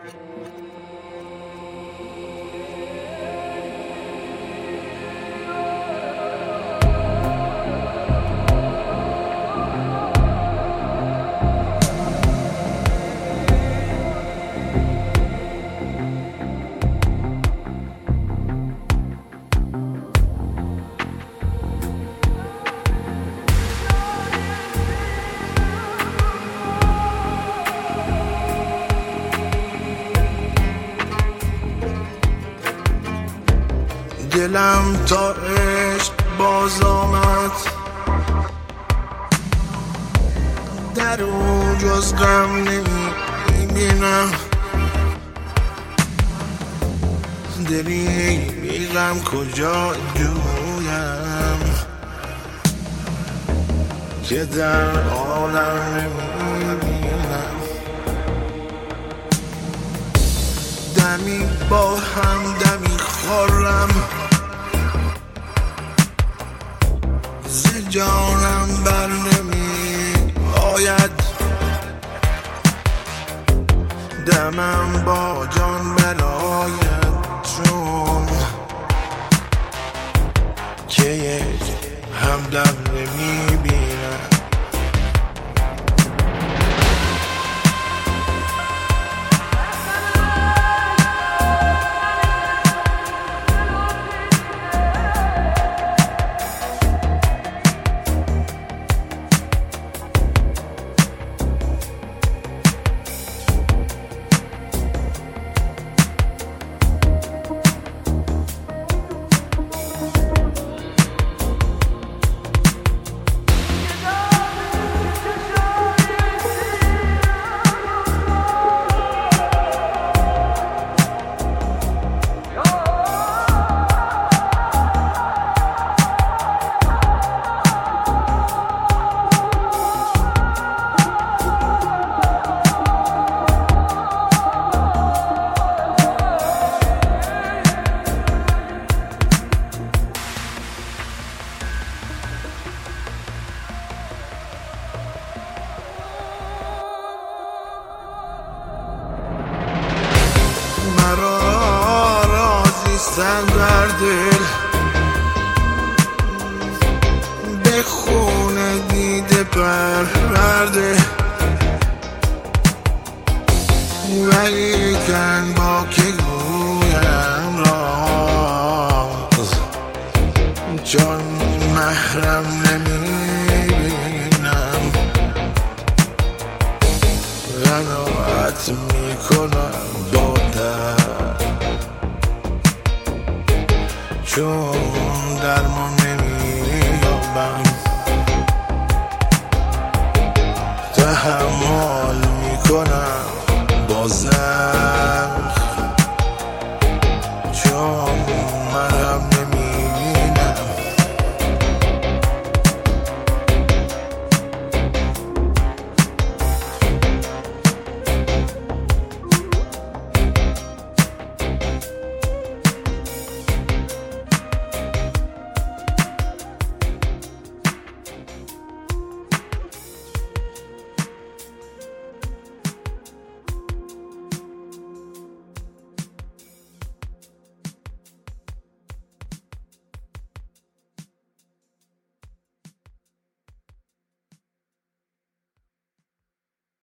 دلم تا عشق باز آمد، در اون جز غم نمیبینم. دلی بی غم کجا جویم که در عالم نمیبینم. دمی با هم دمی خورم، ز جانم بر نمی آید. دمم با جان برآید، چون که یک همدم نمی بینم. مرا راضیستن بر دل، به خون دیده پرورده، ولیکن با که گویم راز، چون محرم نمیبینم. قناعت میکنم با درد، چون درمان نمییابم. تحمل میکنم با زد،